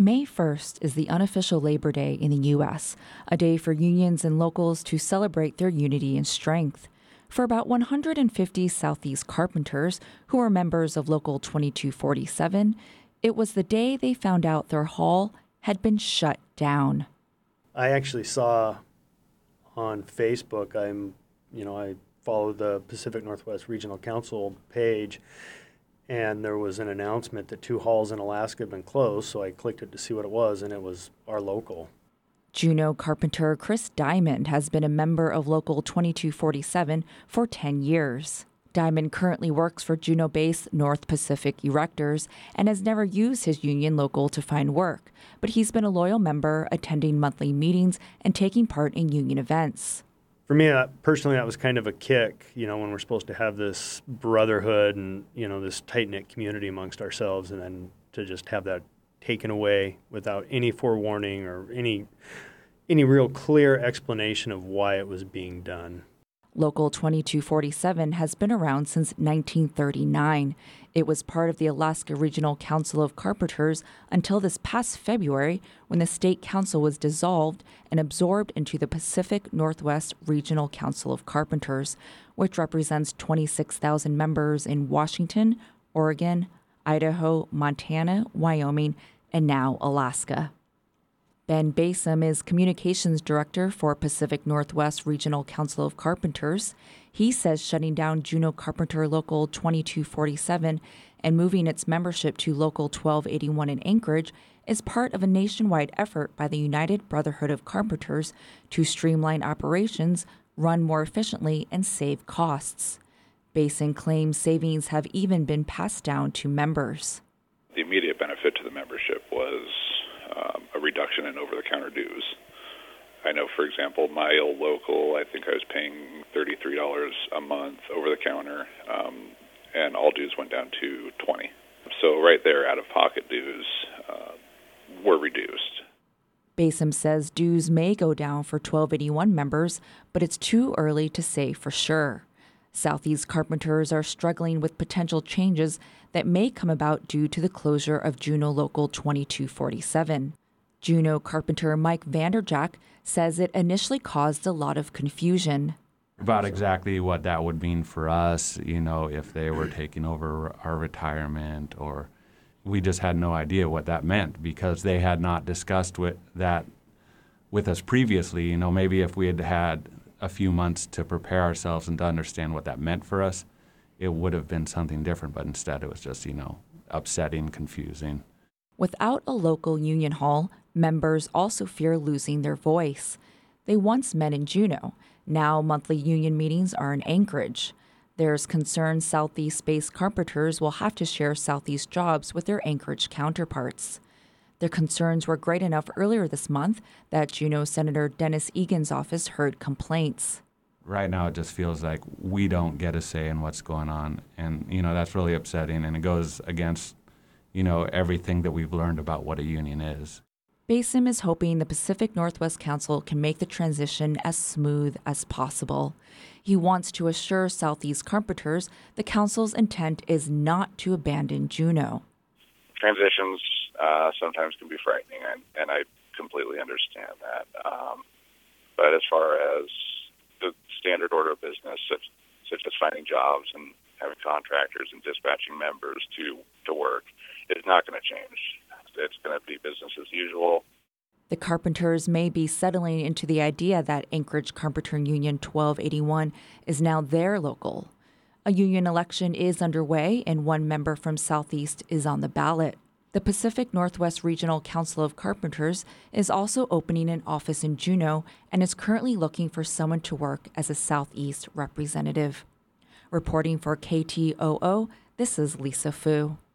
May 1st is the unofficial Labor Day in the U.S., a day for unions and locals to celebrate their unity and strength. For about 150 Southeast carpenters who are members of Local 2247, it was the day they found out their hall had been shut down. I actually saw on Facebook, I follow the Pacific Northwest Regional Council page, and there was an announcement that 2 halls in Alaska had been closed, so I clicked it to see what it was, and it was our local. Juneau carpenter Chris Diamond has been a member of Local 2247 for 10 years. Diamond currently works for Juneau-based North Pacific Erectors and has never used his union local to find work, but he's been a loyal member, attending monthly meetings and taking part in union events. For me, personally, that was kind of a kick, when we're supposed to have this brotherhood and, this tight-knit community amongst ourselves, and then to just have that taken away without any forewarning or any real clear explanation of why it was being done. Local 2247 has been around since 1939. It was part of the Alaska Regional Council of Carpenters until this past February, when the state council was dissolved and absorbed into the Pacific Northwest Regional Council of Carpenters, which represents 26,000 members in Washington, Oregon, Idaho, Montana, Wyoming, and now Alaska. Ben Basom is Communications Director for Pacific Northwest Regional Council of Carpenters. He says shutting down Juneau Carpenter Local 2247 and moving its membership to Local 1281 in Anchorage is part of a nationwide effort by the United Brotherhood of Carpenters to streamline operations, run more efficiently, and save costs. Basom claims savings have even been passed down to members. The immediate benefit to the membership was a reduction in over-the-counter dues. I know, for example, my old local, I think I was paying $33 a month over-the-counter, and all dues went down to $20. So right there, out-of-pocket dues were reduced. Basom says dues may go down for 1281 members, but it's too early to say for sure. Southeast carpenters are struggling with potential changes that may come about due to the closure of Juneau Local 2247. Juneau carpenter Mike Vanderjack says it initially caused a lot of confusion. About exactly what that would mean for us, if they were taking over our retirement, or we just had no idea what that meant because they had not discussed that with us previously. Maybe if we had had a few months to prepare ourselves and to understand what that meant for us, it would have been something different, but instead it was just, upsetting, confusing. Without a local union hall, members also fear losing their voice. They once met in Juneau. Now monthly union meetings are in Anchorage. There's concern Southeast-based carpenters will have to share Southeast jobs with their Anchorage counterparts. Their concerns were great enough earlier this month that Juneau Senator Dennis Egan's office heard complaints. Right now it just feels like we don't get a say in what's going on, and that's really upsetting, and it goes against everything that we've learned about what a union is. Basom is hoping the Pacific Northwest Council can make the transition as smooth as possible. He wants to assure Southeast carpenters the council's intent is not to abandon Juneau. Transitions sometimes can be frightening, and I completely understand that. But as far as the standard order of business, such as finding jobs and having contractors and dispatching members to work, it's not going to change. It's going to be business as usual. The carpenters may be settling into the idea that Anchorage Carpenter Union 1281 is now their local. A union election is underway, and one member from Southeast is on the ballot. The Pacific Northwest Regional Council of Carpenters is also opening an office in Juneau and is currently looking for someone to work as a Southeast representative. Reporting for KTOO, this is Lisa Fu.